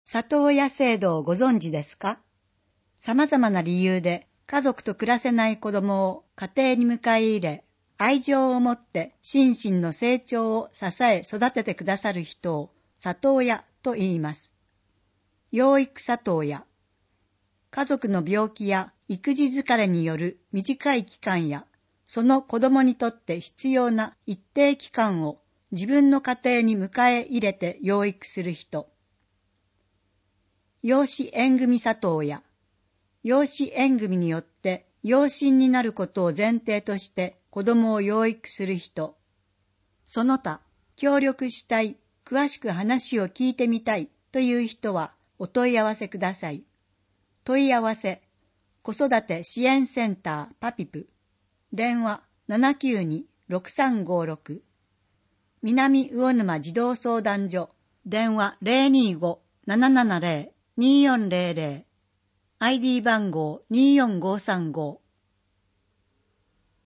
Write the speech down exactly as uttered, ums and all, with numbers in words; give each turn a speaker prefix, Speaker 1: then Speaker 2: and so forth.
Speaker 1: 里親制度をご存知ですか？様々な理由で家族と暮らせない子供を家庭に迎え入れ、愛情を持って心身の成長を支え育ててくださる人を里親と言います。養育里親。家族の病気や育児疲れによる短い期間や、その子供にとって必要な一定期間を自分の家庭に迎え入れて養育する人。養子縁組里親。養子縁組によって養親になることを前提として子供を養育する人。その他、協力したい、詳しく話を聞いてみたいという人はお問い合わせください。問い合わせ、子育て支援センターパピプ。電話 ななきゅうに ろくさんごろく。南魚沼児童相談所。電話 ゼロにーご ななななゼロ にーよんゼロゼロ。アイディー 番号にーよんごさんご。